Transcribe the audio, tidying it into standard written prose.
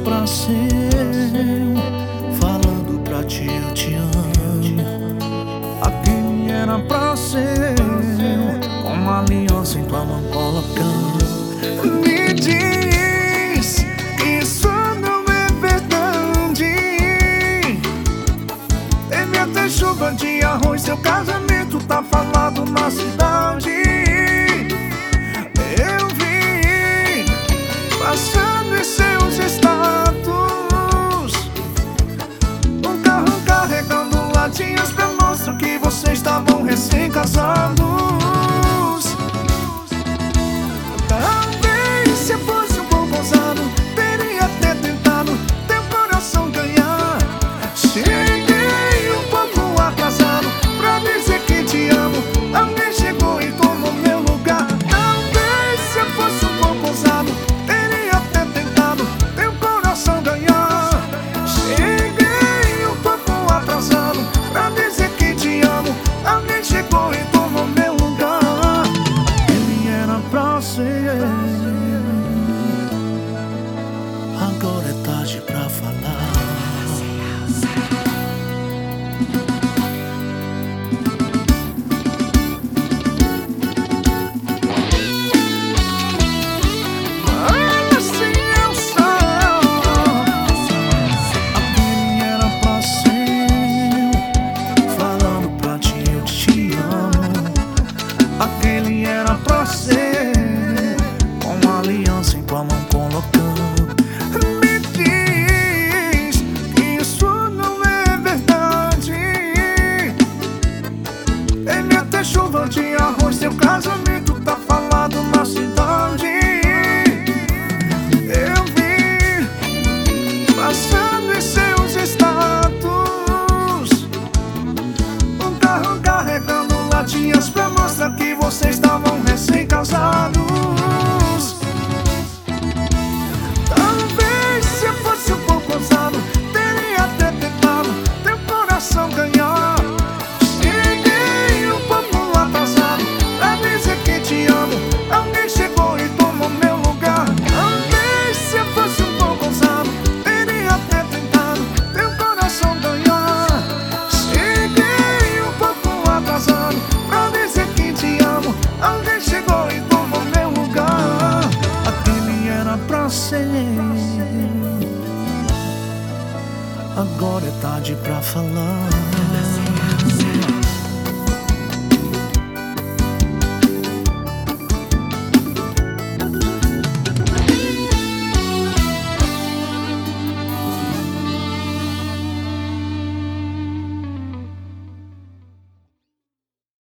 pra ser eu, falando pra ti eu te amo. Aquele era pra ser eu, com uma aliança em tua mão colocando. Me diz que isso não é verdade. Teve até chuva de arroz, seu casamento tá falado na cidade. Eu vi passando em seus status um carro carregando latinhas pra mostrar que vocês estavam recém-casados. Talvez se fosse um pouco ousado, teria até tentado teu coração ganhar. Cheguei um pouco atrasado pra dizer que te amo. Alguém chegou e tomou meu lugar. Talvez se fosse um pouco ousado, teria até tentado teu coração ganhar. Cheguei um pouco atrasado pra dizer que te amo. Alguém chegou e tomou meu lugar. Ele era pra ser, agora é tarde pra falar. Aquele era pra ser, com uma aliança em tua mão colocando. Me diz que isso não é verdade. Teve até chuva de arroz, seu casamento tá falado na cidade. Eu vi passando em seus status um carro carregando latinhas pra mostrar que vocês estavam recém-casados. Talvez se fosse um pouco ousado, teria até tentado teu coração ganhar. Cheguei um pouco atrasado pra dizer que te amo. Alguém chegou e tomou meu lugar. Talvez se fosse um pouco ousado, teria até tentado teu coração ganhar. Cheguei um pouco atrasado pra dizer que te amo. Alguém chegou e tomou meu lugar. Aquele era pra ser, agora é tarde pra falar.